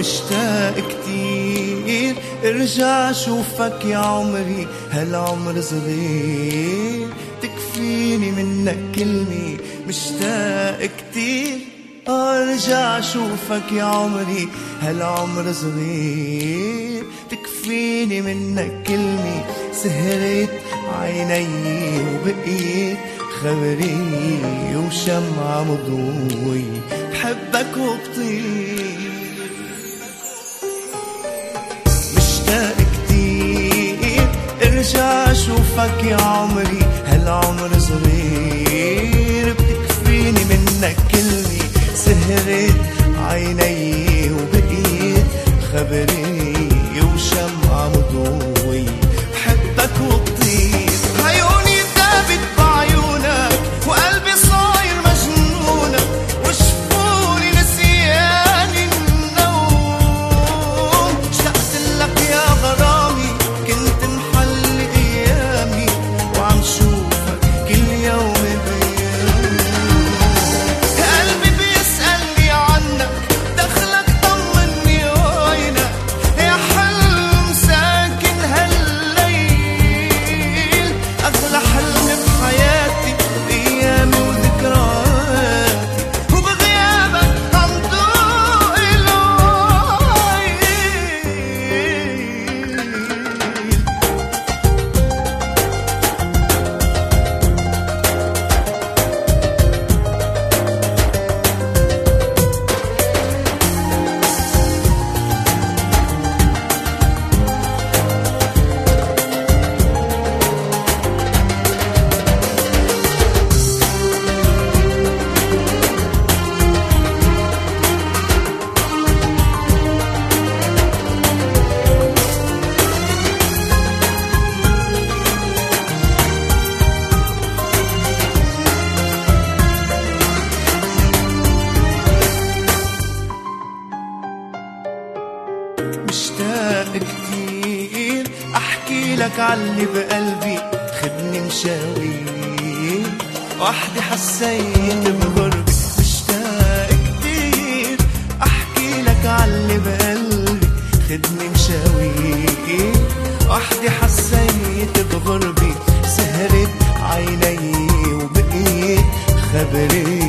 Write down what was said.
مشتاق كتير ارجع شوفك يا عمري، هالعمر صغير تكفيني منك كلمة. مشتاق كتير ارجع شوفك يا عمري، هالعمر صغير تكفيني منك كلمة. سهرت عيني وبقيت خبري وشمعة مضوي، بحبك وبطير. مشتاق كتير ارجع شوفك يا عمري، هالعمر صغير بتكفيني منك كلمة. سهرت عيني وبقيت خبري وشمعة مضوي، بحبك وبطير. عيوني دابت بعيونك وقلبي صاير مجنونك، وشفوني نسياني النوم. اشتقت لك يا غرامي، كنت محل ايامي وعم شوفك كل يوم بيوم. قلبي بيسألني عنك، دخلك طمني وينك يا حلم ساكن هالليل. أغلى حلم بحياتي أيامي وذكرياتي، وبغيابك عم دوق الويل. مشتاق كتير احكي لك عاللي بقلبي، خدني مشاوير وحدي حسيت بغربي. مشتاق كتير احكي لك عاللي بقلبي، خدني مشاوير وحدي حسيت بغربي. سهرت عيني وبقيت خبري